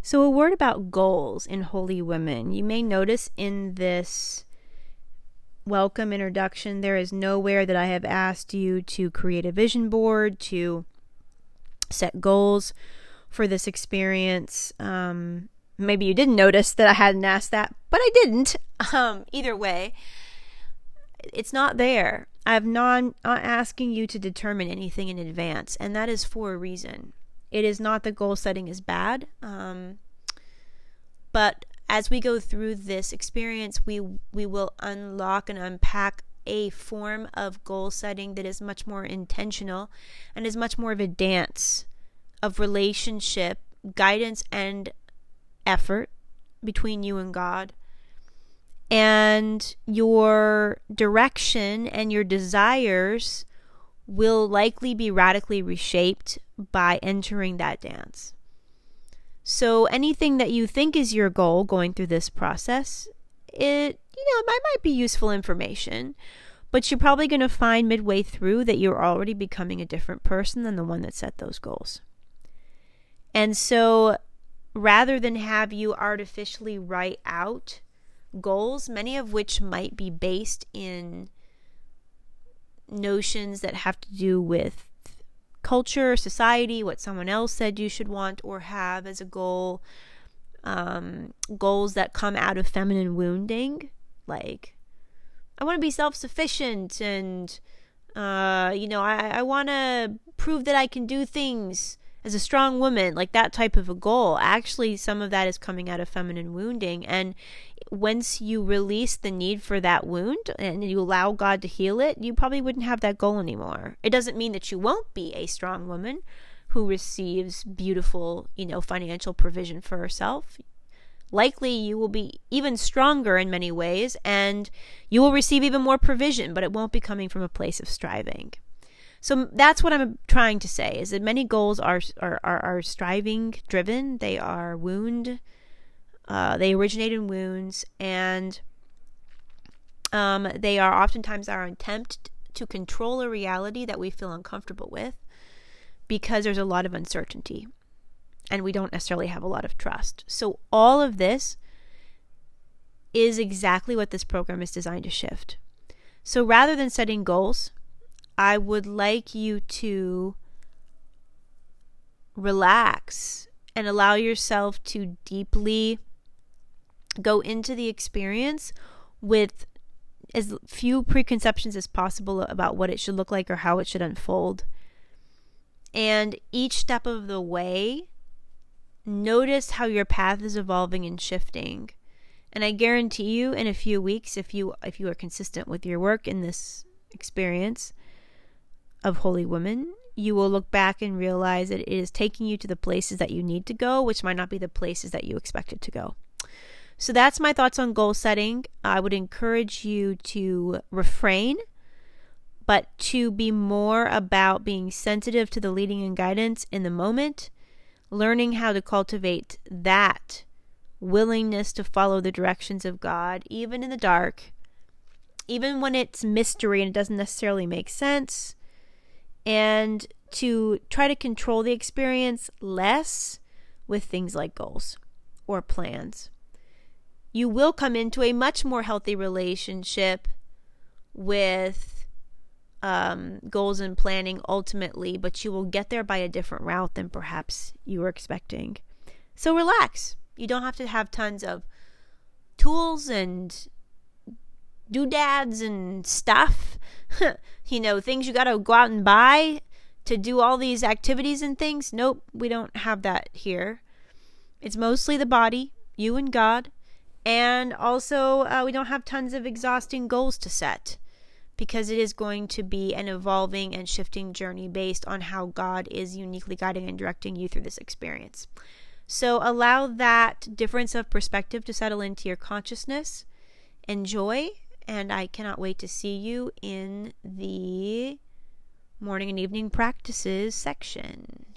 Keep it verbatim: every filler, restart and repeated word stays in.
So a word about goals in Holy Women. You may notice in this welcome introduction, there is nowhere that I have asked you to create a vision board, to set goals for this experience. Um, maybe you didn't notice that I hadn't asked that, but I didn't. Um, either way, it's not there. I'm not, not asking you to determine anything in advance, and that is for a reason. It is not that goal setting is bad, um, but as we go through this experience, we we will unlock and unpack a form of goal setting that is much more intentional and is much more of a dance of relationship, guidance, and effort between you and God. And your direction and your desires will likely be radically reshaped by entering that dance. So anything that you think is your goal going through this process, it, you know, it might, might be useful information, but you're probably going to find midway through that you're already becoming a different person than the one that set those goals. And so rather than have you artificially write out goals, many of which might be based in notions that have to do with culture, society, what someone else said you should want or have as a goal, um, goals that come out of feminine wounding, like I want to be self-sufficient and uh, you know, I, I want to prove that I can do things as a strong woman, like that type of a goal. Actually, some of that is coming out of feminine wounding, and once you release the need for that wound and you allow God to heal it, you probably wouldn't have that goal anymore. It doesn't mean that you won't be a strong woman who receives beautiful, you know, financial provision for herself. Likely you will be even stronger in many ways, and you will receive even more provision, but it won't be coming from a place of striving. So that's what I'm trying to say, is that many goals are are, are, are striving driven. They are wound. Uh, they originate in wounds, and um, they are oftentimes our attempt to control a reality that we feel uncomfortable with because there's a lot of uncertainty and we don't necessarily have a lot of trust. So all of this is exactly what this program is designed to shift. So rather than setting goals, I would like you to relax and allow yourself to deeply go into the experience with as few preconceptions as possible about what it should look like or how it should unfold. And each step of the way, notice how your path is evolving and shifting. And I guarantee you, in a few weeks, if you if you are consistent with your work in this experience of Holy Women, you will look back and realize that it is taking you to the places that you need to go, which might not be the places that you expected to go. So that's my thoughts on goal setting. I would encourage you to refrain, but to be more about being sensitive to the leading and guidance in the moment, learning how to cultivate that willingness to follow the directions of God, even in the dark, even when it's mystery and it doesn't necessarily make sense, and to try to control the experience less with things like goals or plans. You will come into a much more healthy relationship with um, goals and planning ultimately, but you will get there by a different route than perhaps you were expecting. So relax. You don't have to have tons of tools and doodads and stuff, you know, things you got to go out and buy to do all these activities and things. Nope, we don't have that here. It's mostly the body, you and God. And also, uh, we don't have tons of exhausting goals to set, because it is going to be an evolving and shifting journey based on how God is uniquely guiding and directing you through this experience. So allow that difference of perspective to settle into your consciousness. Enjoy, and I cannot wait to see you in the morning and evening practices section.